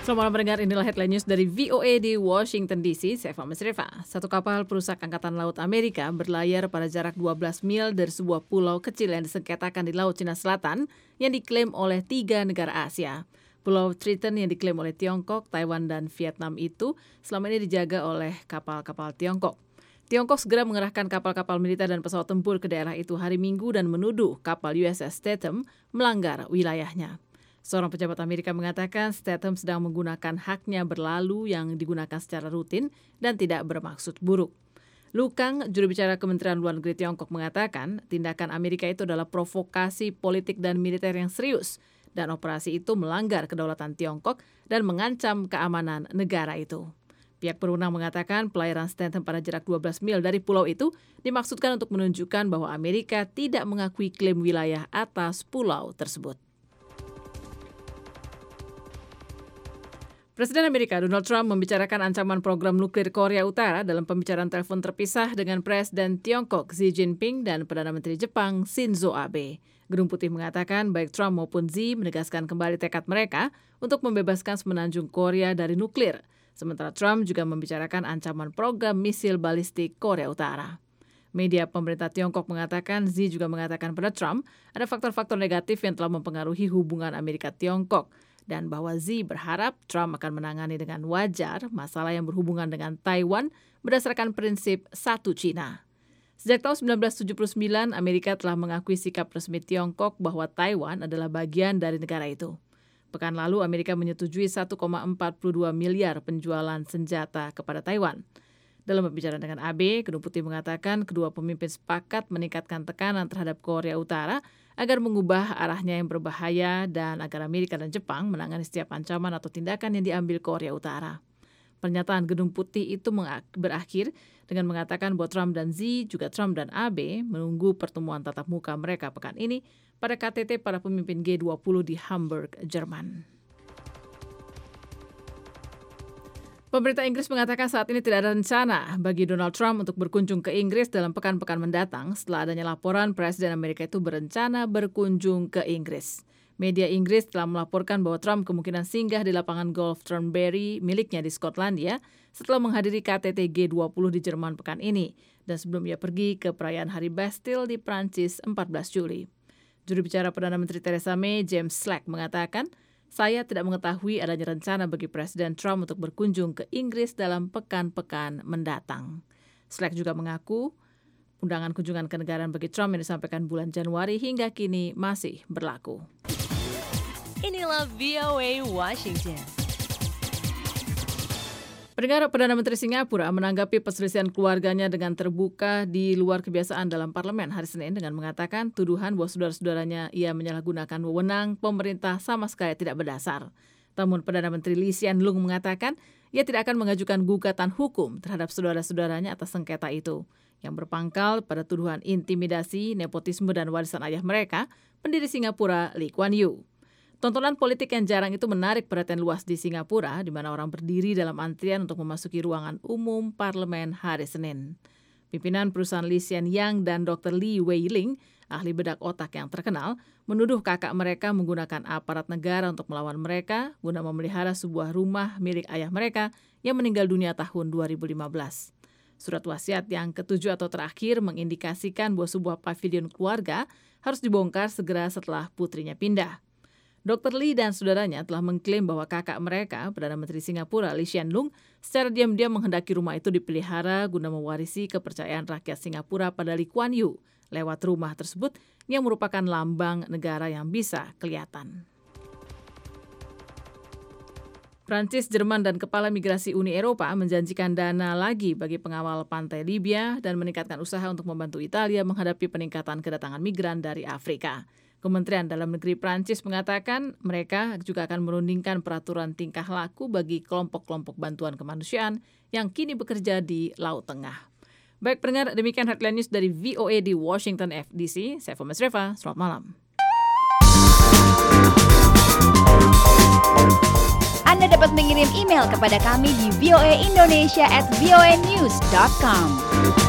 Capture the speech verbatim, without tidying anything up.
Selamat malam pendengar, inilah headline news dari V O A di Washington D C. Saya Fahmi Srifa. Satu kapal perusak Angkatan Laut Amerika berlayar pada jarak dua belas mil dari sebuah pulau kecil yang disengketakan di Laut Cina Selatan yang diklaim oleh tiga negara Asia. Pulau Triton yang diklaim oleh Tiongkok, Taiwan, dan Vietnam itu selama ini dijaga oleh kapal-kapal Tiongkok. Tiongkok segera mengerahkan kapal-kapal militer dan pesawat tempur ke daerah itu hari Minggu dan menuduh kapal U S S Statham melanggar wilayahnya. Seorang pejabat Amerika mengatakan Statham sedang menggunakan haknya berlalu yang digunakan secara rutin dan tidak bermaksud buruk. Lu Kang, juru bicara Kementerian Luar Negeri Tiongkok, mengatakan tindakan Amerika itu adalah provokasi politik dan militer yang serius dan operasi itu melanggar kedaulatan Tiongkok dan mengancam keamanan negara itu. Pihak berwenang mengatakan pelayaran Statham pada jarak dua belas mil dari pulau itu dimaksudkan untuk menunjukkan bahwa Amerika tidak mengakui klaim wilayah atas pulau tersebut. Presiden Amerika Donald Trump membicarakan ancaman program nuklir Korea Utara dalam pembicaraan telepon terpisah dengan Presiden Tiongkok Xi Jinping dan Perdana Menteri Jepang Shinzo Abe. Gedung Putih mengatakan baik Trump maupun Xi menegaskan kembali tekad mereka untuk membebaskan semenanjung Korea dari nuklir. Sementara Trump juga membicarakan ancaman program misil balistik Korea Utara. Media pemerintah Tiongkok mengatakan Xi juga mengatakan pada Trump ada faktor-faktor negatif yang telah mempengaruhi hubungan Amerika-Tiongkok. Dan bahwa Xi berharap Trump akan menangani dengan wajar masalah yang berhubungan dengan Taiwan berdasarkan prinsip satu Cina. Sejak tahun sembilan belas tujuh puluh sembilan, Amerika telah mengakui sikap resmi Tiongkok bahwa Taiwan adalah bagian dari negara itu. Pekan lalu, Amerika menyetujui satu koma empat dua miliar penjualan senjata kepada Taiwan. Dalam pembicaraan dengan Abe, Gedung Putih mengatakan kedua pemimpin sepakat meningkatkan tekanan terhadap Korea Utara agar mengubah arahnya yang berbahaya dan agar Amerika dan Jepang menangani setiap ancaman atau tindakan yang diambil Korea Utara. Pernyataan Gedung Putih itu berakhir dengan mengatakan bahwa Trump dan Xi, juga Trump dan Abe, menunggu pertemuan tatap muka mereka pekan ini pada K T T para pemimpin G dua puluh di Hamburg, Jerman. Pemerintah Inggris mengatakan saat ini tidak ada rencana bagi Donald Trump untuk berkunjung ke Inggris dalam pekan-pekan mendatang setelah adanya laporan Presiden Amerika itu berencana berkunjung ke Inggris. Media Inggris telah melaporkan bahwa Trump kemungkinan singgah di lapangan golf Turnberry miliknya di Skotlandia setelah menghadiri K T T G dua puluh di Jerman pekan ini dan sebelum ia pergi ke perayaan Hari Bastille di Prancis empat belas Juli. Juru bicara Perdana Menteri Theresa May, James Slack, mengatakan, "Saya tidak mengetahui adanya rencana bagi Presiden Trump untuk berkunjung ke Inggris dalam pekan-pekan mendatang." Slack juga mengaku undangan kunjungan kenegaraan bagi Trump yang disampaikan bulan Januari hingga kini masih berlaku. Inilah V O A Washington. Pendengar, Perdana Menteri Singapura menanggapi perselisihan keluarganya dengan terbuka di luar kebiasaan dalam parlemen hari Senin dengan mengatakan tuduhan bahwa saudara-saudaranya ia menyalahgunakan wewenang pemerintah sama sekali tidak berdasar. Namun Perdana Menteri Lee Hsien Loong mengatakan ia tidak akan mengajukan gugatan hukum terhadap saudara-saudaranya atas sengketa itu yang berpangkal pada tuduhan intimidasi, nepotisme dan warisan ayah mereka, pendiri Singapura Lee Kuan Yew. Tontonan politik yang jarang itu menarik perhatian luas di Singapura, di mana orang berdiri dalam antrian untuk memasuki ruangan umum parlemen hari Senin. Pimpinan perusahaan Lee Hsien Yang dan Doktor Lee Wei Ling, ahli bedak otak yang terkenal, menuduh kakak mereka menggunakan aparat negara untuk melawan mereka guna memelihara sebuah rumah milik ayah mereka yang meninggal dunia tahun dua ribu lima belas. Surat wasiat yang ketujuh atau terakhir mengindikasikan bahwa sebuah pavilion keluarga harus dibongkar segera setelah putrinya pindah. Doktor Lee dan saudaranya telah mengklaim bahwa kakak mereka, Perdana Menteri Singapura Lee Hsien Loong, secara diam-diam menghendaki rumah itu dipelihara guna mewarisi kepercayaan rakyat Singapura pada Lee Kuan Yew lewat rumah tersebut yang merupakan lambang negara yang bisa kelihatan. Prancis, Jerman, dan Kepala Migrasi Uni Eropa menjanjikan dana lagi bagi pengawal pantai Libya dan meningkatkan usaha untuk membantu Italia menghadapi peningkatan kedatangan migran dari Afrika. Kementerian Dalam Negeri Prancis mengatakan mereka juga akan merundingkan peraturan tingkah laku bagi kelompok-kelompok bantuan kemanusiaan yang kini bekerja di Laut Tengah. Baik pendengar, demikian headline news dari V O A di Washington D C. Saya Fahmi Srifa, selamat malam. Anda dapat mengirim email kepada kami di voaindonesia at voanews dot com.